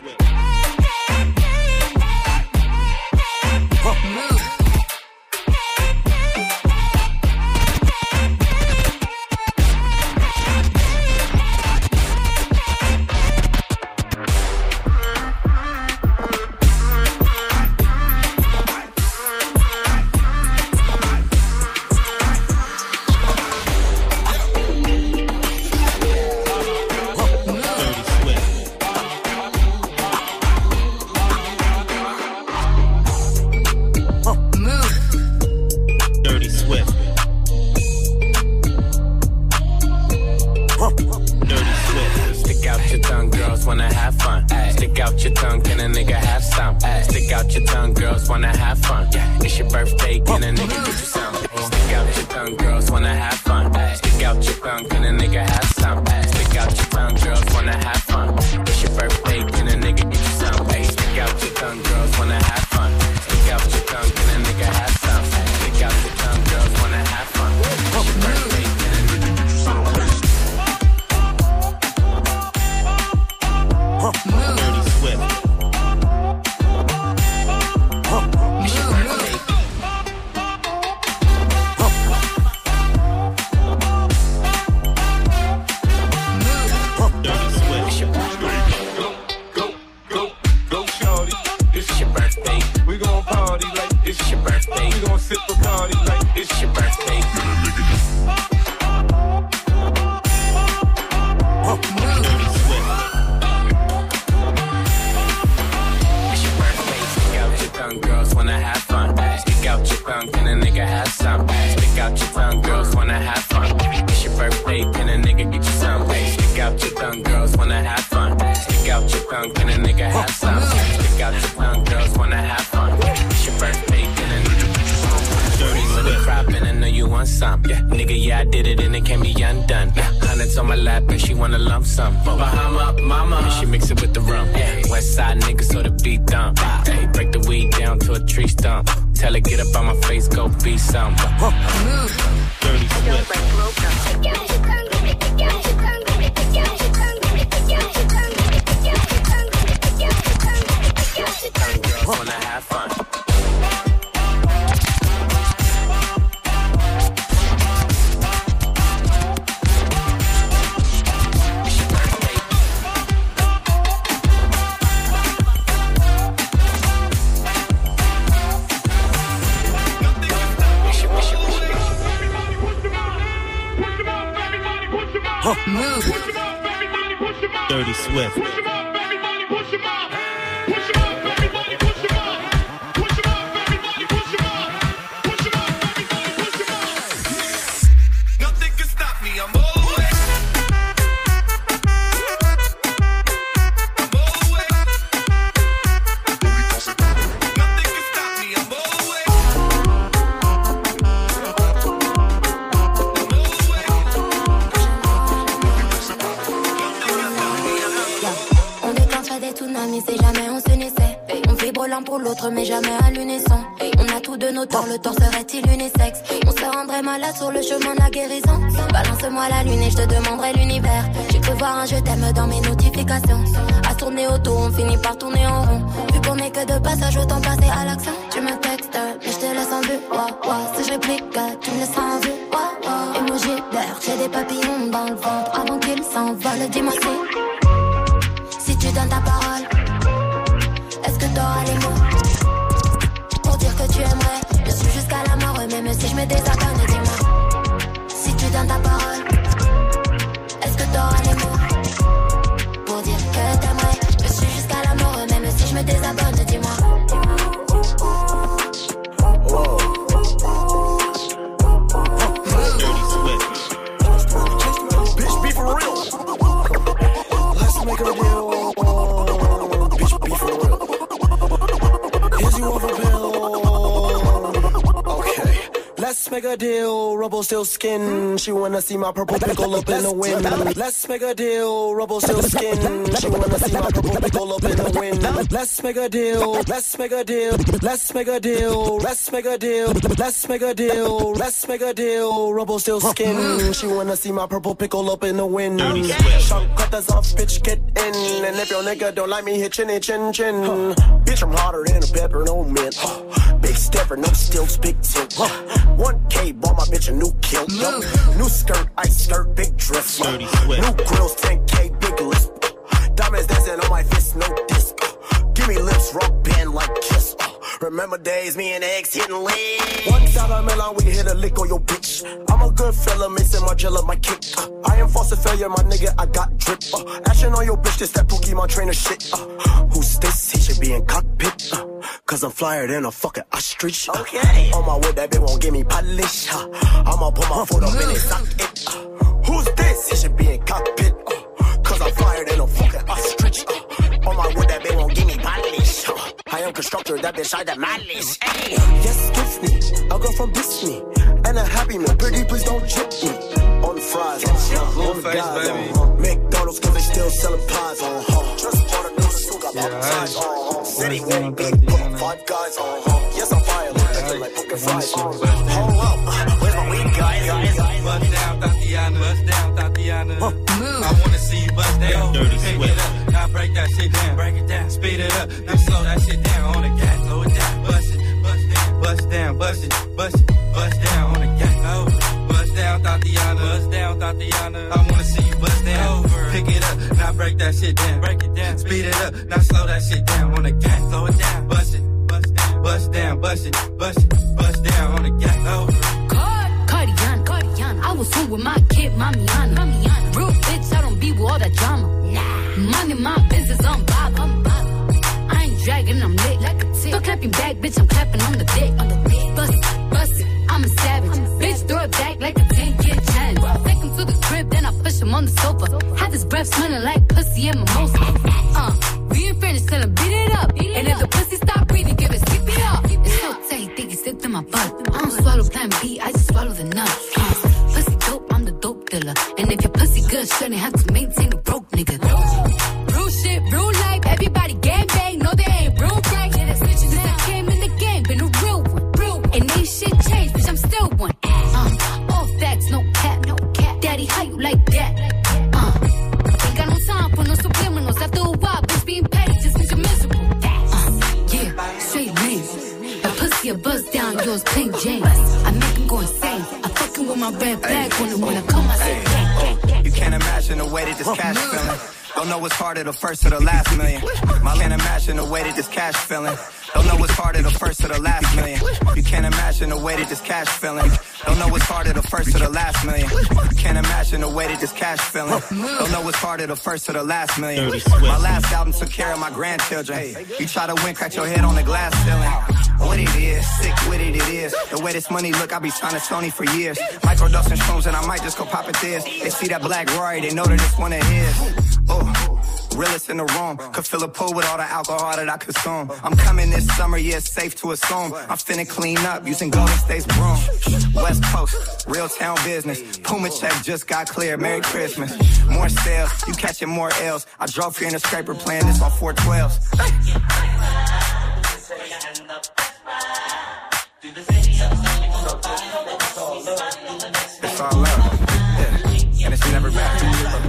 [SPEAKER 6] out your tongue, girls wanna have fun. It's your birthday, can a nigga get you some? Stick out your tongue, girls wanna have fun. Stick out your tongue, can a nigga have some? Stick out your tongue, girls wanna have fun. It's your birthday, can a nigga get you some? Stick out your tongue, girls wanna have fun. Stick out your tongue, can a nigga have some? Stick out your tongue, girls wanna have fun. It's your birthday, can a nigga get you some?
[SPEAKER 5] Dirty Swift.
[SPEAKER 6] Sip a party like it's your birthday. Dirty Swift. It's your birthday. Stick out your tongue, girls wanna have fun. Stick out your tongue, can a nigga have some? Stick out your tongue, girls wanna have fun. It's your birthday, can a nigga get you some? Stick out your tongue, girls wanna have fun. Stick out your tongue, can a nigga have some? Stick out your tongue, girls wanna have fun. It's your birthday, can a nigga get you some? Dirty Swift. Cropping, I know you want some. Yeah, nigga, yeah, I did it and it can't be undone. Yeah, hundreds on my lap and she wanna lump some. Bahama, mama, and she mix it with the rum. Yeah, West Side nigga, so the beat dump. Hey, break the weed down to a tree stump. Tell her get up on my face, go be some. Dirty Swift. Girls wanna have fun.
[SPEAKER 5] Move. Dirty Swift.
[SPEAKER 7] Nothing can stop me, I'm all the way.
[SPEAKER 9] C'est jamais on se naissait. On vibre l'un pour l'autre mais jamais à l'unisson. On a tous de nos torts, le tort serait-il unisexe? On se rendrait malade sur le chemin de la guérison. Balance-moi la lune et je te demanderai l'univers. J'ai cru voir un je t'aime dans mes notifications. À tourner autour, on finit par tourner en rond. Vu qu'on est que de passage, autant passer à l'action. Tu me textes, mais je te laisse en vue. Si je réplique, tu me laisseras en vue. Émoji d'air, j'ai des papillons dans le ventre. Avant qu'ils s'envolent, dis-moi si tu donnes ta parole, est-ce que t'auras les mots pour dire que tu aimerais? Je suis jusqu'à la mort, même si je me désabonne, dis-moi si tu donnes ta parole, est-ce que t'auras les mots pour dire que t'aimerais? Je suis jusqu'à la mort, même si je me désabonne, dis-moi.
[SPEAKER 23] Bitch, be for real. Let's make a deal. Bitch, be for real. Here's you over pill. Okay. Let's make a deal, rubble still skin. She wanna see my purple pickle up in the wind. Let's make a deal, rubble still skin. She wanna see my purple pickle up in the wind. Let's make a deal, let's make a deal, let's make a deal, let's make a deal, let's make a deal, let's make a deal, rubble still skin. She wanna see my purple pickle up in the wind. Shark cutters off, bitch, get in. And if your nigga don't like me, hit chinny chin chin. Bitch, I'm hotter than a pepper, no mint. Big stepper, no stilts, big tip. 1K, bought my bitch a new kilt. New skirt, ice skirt, big drift. New grills, 10K, big list. Diamonds dancing on my fist, no disc. Give me lips, rock band like Kiss. Remember days, me and X hitting legs. $1 we hit a lick on your bitch. I'm a good fella, missing my jello, my kick. I am false failure, my nigga, I got drip. Action on your bitch, this that Pookie, my trainer shit. Who's this? He should be in cockpit. Cause I'm flyer than a fucking ostrich. Okay. On my wood, that bitch won't give me polish. I'ma put my foot up in his socket. Who's this? He should be in cockpit. Cause I'm flyer than a fucking ostrich. On my wood, that bitch won't give me polish. I am constructor, that bitch side of my list. Hey. Yes, give me a girl from Disney and a happy meal. Pretty please don't trip me on fries. On the guys, McDonald's cause they still selling pies. Just bought a new suit, got baptized. City getting big, five guys. Yes, I'm fire, like poker fries. Hold up, where's my weed guys?
[SPEAKER 10] Bust down, Tatiana. Bust down, Tatiana. I wanna see you bust down. Dirty Pick it up, now break that shit down. Break it down, speed it up. Now slow that shit down on the gas. Slow it down, bust it, bust down, bust down, bust it, bust it, bust down on the gas. Oh, bust down, Tatiana. Bust down, Tatiana. I wanna see you bust down. Pick it up, now break that shit down. Break it down, speed it up. Now slow that shit down on the gas. Slow it down, bust it, bust down, bust down, bust it, bust it, bust down on the gas. Oh.
[SPEAKER 13] I was home with my kid, Mamiana. Real bitch, I don't be with all that drama. Money, my business, I'm bobbing. I ain't dragging, I'm lit like a tick. Still clapping back, bitch, I'm clapping on the dick. Bust it, I'm a savage. Bitch, throw it back like a 10-year challenge. Take him to the crib, then I push him on the sofa. Had this breath smelling like pussy and mimosa. We ain't finished till I beat it up. And if the pussy stop breathing, give it skip it up. It's so tight, think it slipped in my butt. I don't swallow plan B, I just swallow the nut. Pussy dope, I'm the dope dealer. And if your pussy good, shouldn't have to maintain a broke nigga. Real shit, real life, everybody gang bang. No, they ain't real right. Yeah, that's bitches since I came in the game, been a real one. And ain't shit changed, bitch, I'm still one. All facts, no cap, no cap. Daddy, how you like that? Ain't got no time for no subliminals. After a while, bitch, being petty just means you're miserable. Yeah, straight lane. A pussy, a buzz down, yours plain Jane. I make him go insane. I fucking with my red flag when I come, I say gang.
[SPEAKER 25] You can't imagine the way that this cash feeling. Don't know what's harder, the first or the last million. I can't imagine the way that this cash feeling. Don't know what's harder, the first or the last million. You can't imagine the way that this cash feeling. Don't know what's harder, the first or the last million. You can't imagine the way that this cash feeling. Don't know what's harder, the first or the last million. My last album took care of my grandchildren. You try to win, crack your head on the glass ceiling. What it is, sick with it is. The way this money look, I be signing Sony for years. Microdose and shrooms and I might just go pop it this. They see that black Rory, they know that it's one of his. Oh, realest in the room. Could fill a pool with all the alcohol that I consume. I'm coming this summer, yeah, it's safe to assume. I'm finna clean up using Golden State's broom. West Coast, real town business. Puma check just got cleared. Merry Christmas. More sales, you catching more L's. I drove here in a scraper playing this on 412s. It's all love, yeah, and it's never back.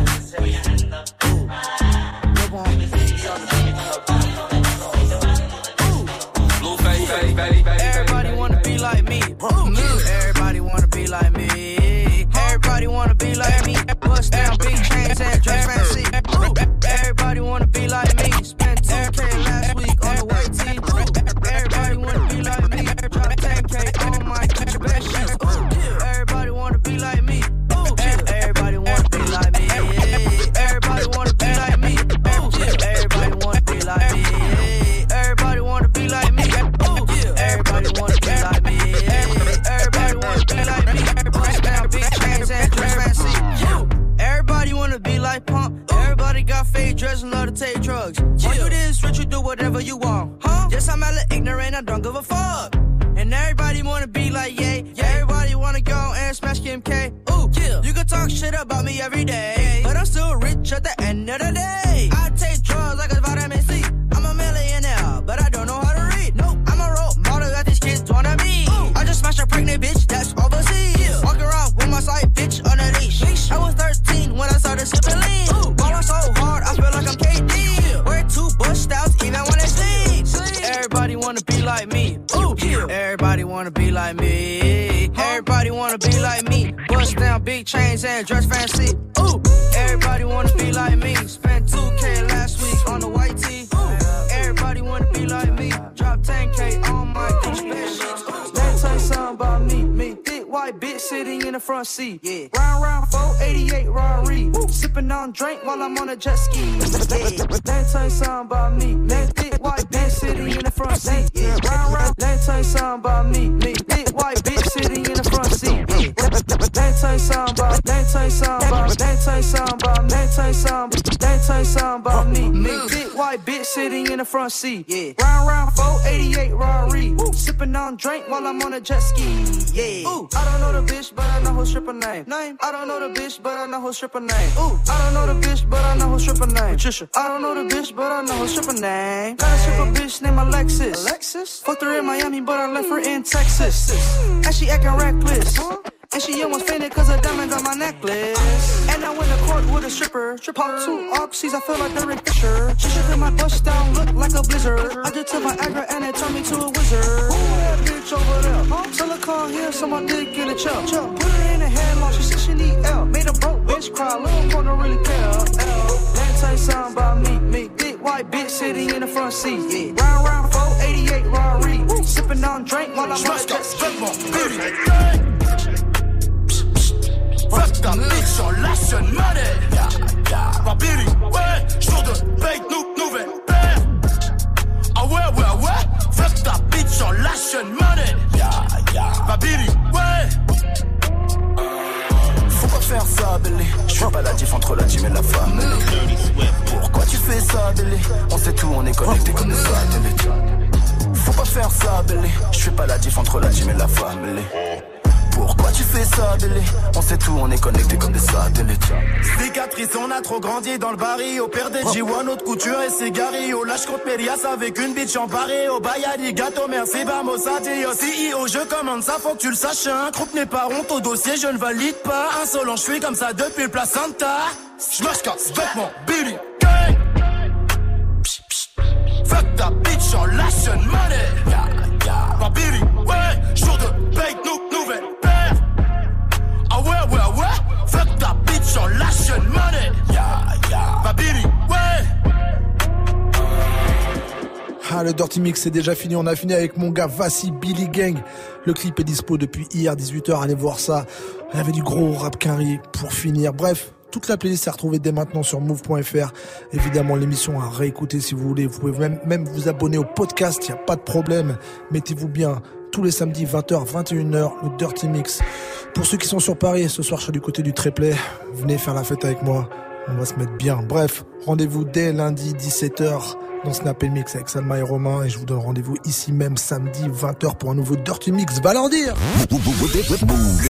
[SPEAKER 22] Everybody wanna be like me. Everybody wanna be like me. Everybody wanna be like me. Bust down big chains and dress fancy. Everybody wanna be like me. Spent 2K last week on the white tee. Everybody wanna be like me. Drop 10K on my best shoes. Everybody wanna be like me. Everybody wanna be like me. Everybody wanna be like me. Everybody wanna be like me. Everybody wanna be like me. Everybody wanna be like me. Everybody wanna be like me. Bust down big chains and dress fancy. Everybody wanna be like Pump. Everybody got fake dreads and love to take drugs. All you this rich, you do whatever you want. Yes, I'm hella ignorant, I don't give a fuck. And everybody wanna be like Ye. Everybody wanna go and smash Kim K. Ooh, you can talk shit about me every day, but I'm still rich at the end of the day. I take drugs like a vitamin C. I'm a millionaire, but I don't know how to read. Nope, I'm a role model that these kids wanna be. I just smashed a pregnant bitch that's overseas. Walk around with my side bitch on a leash. I was 13 when I started sipping lean. Ballin' so hard, I feel like I'm KD. Wear 2 Bush styles even when they sleep. Everybody wanna be like me. Ooh, everybody wanna be like me. Everybody wanna be like me. Bust down big chains and dress fancy. Ooh, everybody wanna be like me. Spent 2K last week on the white tee. Everybody wanna be like me. Drop 10K on my Gucci bed sheets. Let me tell you something about me. Thick white bitch sitting in the front seat. Round 488 Rari. Sipping on drink while I'm on a jet ski. Let me tell you something about me. Thick white bitch sitting in the front seat. Round. Let me tell you something about me. Thick white bitch sitting in the front seat. Let me tell you something about, let me tell you something about, let me tell you something about, let me tell you something, let me tell you something about me. Big white bitch sitting in the front seat. Yeah. Round 488 Rari. Sipping on drink while I'm on a jet ski. Yeah. Ooh. I don't know the bitch, but I know her stripper name. I don't know the bitch, but I know her stripper name. Ooh. I don't know the bitch, but I know her stripper name. Patricia. I don't know the bitch, but I know her stripper name. Got a stripper bitch named Alexis. Fucked her in Miami, but I left her in Texas. And she acting reckless. And she almost fainted cause of diamonds on my necklace. And I went to court with a stripper. Pop 2 oxys, I feel like Derek Fisher. She shook my bust down, look like a blizzard. I just took Viagra and it turned me to a wizard. Who that bitch over there? Tell her call here so my dick get a chop. Put her in a headlock, she said she need help. Made a broke bitch cry, little boy don't really care. Let me tell you something about me. Big white bitch sitting in the front seat. Yeah. Round 488 Rari. Sipping on drink while I'm on a jet ski.
[SPEAKER 2] Fuck ta bitch, on lâche une monnaie. Ma Billy, ouais, jour de paye, nouvelle paire. Ah ouais. Fuck ta bitch, on lâche une monnaie. Ma Billy, ouais.
[SPEAKER 23] Faut pas faire ça, Bélé. J'fais pas la diff entre la team et la femme. Pourquoi tu fais ça, Bélé? On sait tout, on est connecté comme des satellites. Faut pas faire ça, Bélé. J'fais pas la diff entre la team et la femme, Bélé. Pourquoi tu fais ça, Bélé? On sait tout, on est connecté comme des satellites.
[SPEAKER 2] Cicatrice, on a trop grandi dans le baril. Au père des G1, notre couture et cigari. Au lâche contre Mérias avec une bitch en Paris. Au Bayadi, gâteau, merci, vamos, adios. CEO, je commande ça, faut que tu le saches. Un groupe n'est pas honte au dossier, je ne valide pas. Insolent, je suis comme ça depuis le placenta. J'marche casse, vêtements, Billy, gang. Fuck ta bitch, on lâche une monnaie. Ma Billy, ouais, jour de paye, nouvelle paire. Ah ouais. Fuck ta bitch, on lâche une monnaie. Ma Billy, ouais.
[SPEAKER 1] Ah, le Dirty Mix c'est déjà fini. On a fini avec mon gars Vassi Billy Gang. Le clip est dispo depuis hier 18h. Allez voir ça. Il y avait du gros rap carré pour finir. Bref. Toute la playlist est retrouvée dès maintenant sur move.fr. Évidemment, l'émission à réécouter si vous voulez. Vous pouvez même vous abonner au podcast, il n'y a pas de problème. Mettez-vous bien tous les samedis 20h, 21h, le Dirty Mix. Pour ceux qui sont sur Paris, ce soir je suis du côté du Tréplay. Venez faire la fête avec moi, on va se mettre bien. Bref, rendez-vous dès lundi 17h dans Snap & Mix avec Salma et Romain. Et je vous donne rendez-vous ici même samedi 20h pour un nouveau Dirty Mix. Va leur dire!